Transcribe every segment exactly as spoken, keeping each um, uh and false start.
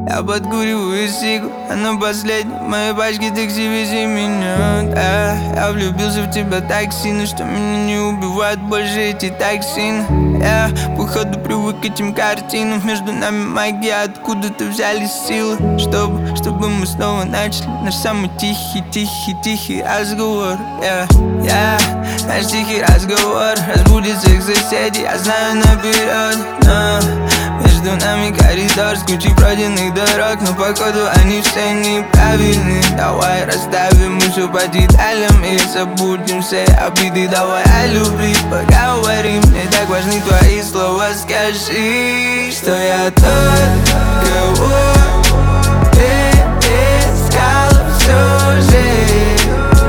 Я подкуриваю сигу, а на последней моей пачке такси вези меня. Да, я влюбился в тебя так сильно, что меня не убивают больше эти токсины. Я походу привык к этим картинам. Между нами магия, откуда-то взялись силы, Чтобы, чтобы мы снова начали наш самый тихий, тихий, тихий разговор. Я, я, наш тихий разговор разбудит всех соседей, я знаю наперед. Но между нами коридор с кучей пройденных дорог, но походу они все неправильны. Давай расставим все по деталям и забудем все обиды. Давай о любви поговорим, мне так важны твои слова. Скажи, что я тот, кого ты искала всю жизнь.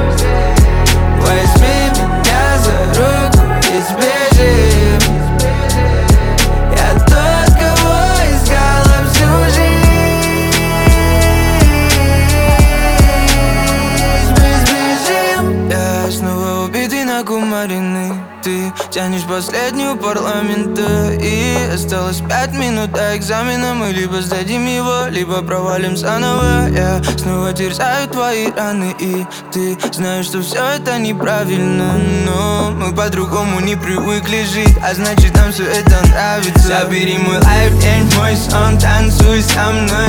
Возьми меня за руку и сбежим. Я тот, кого искала всю жизнь. Мы сбежим. Я снова убитый, накумаренный. Ты тянешь последнюю парламента, и осталось пять минут до экзамена. Мы либо сдадим его, либо провалим заново. Я снова терзаю твои раны, и ты знаешь, что все это неправильно. Но мы по-другому не привыкли жить, а значит нам все это нравится. Забери мой лайф, день, мой сон, танцуй со мной.